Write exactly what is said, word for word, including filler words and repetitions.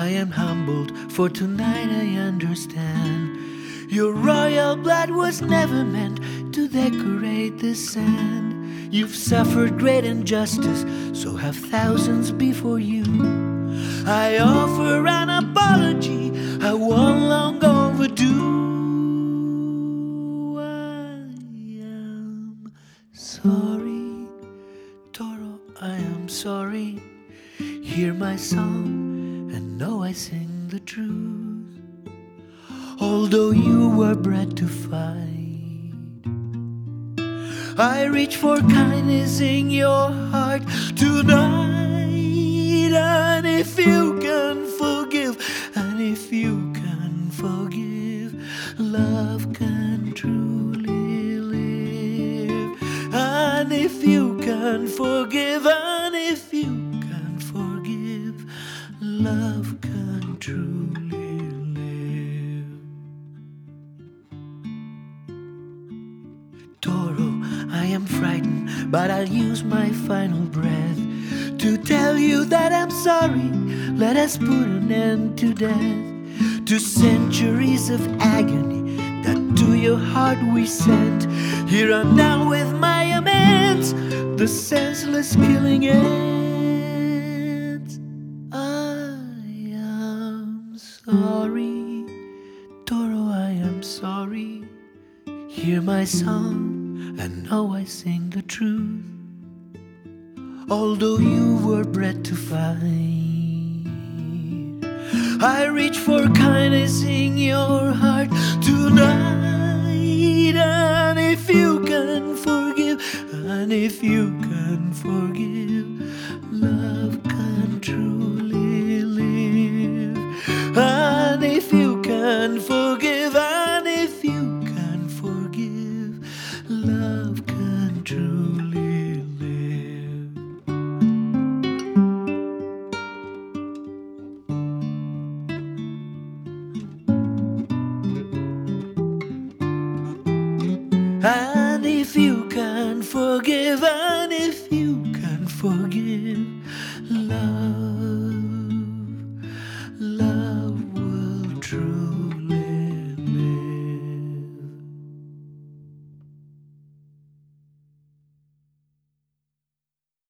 I am humbled, for tonight I understand. Your royal blood was never meant to decorate the sand. You've suffered great injustice, so have thousands before you. I offer an apology, I won't long overdue. I am sorry, Toro, I am sorry. Hear my song and know I sing the truth. Although you were bred to fight, I reach for kindness in your heart tonight. And if you can forgive, and if you can forgive, love can truly live. And if you can forgive, and if you can forgive, love can truly live. Toro, I am frightened, but I'll use my final breath to tell you that I'm sorry. Let us put an end to death, to centuries of agony that to your heart we sent. Here I'm now with my amends, the senseless killing ends. I am sorry, Toro, I am sorry. Hear my song and know I sing the truth. Although you were bred to fight, I reach for kindness in your heart tonight. And if you can forgive, and if you can forgive, love can truly live. And if you can forgive, and if you can forgive, love can truly live. I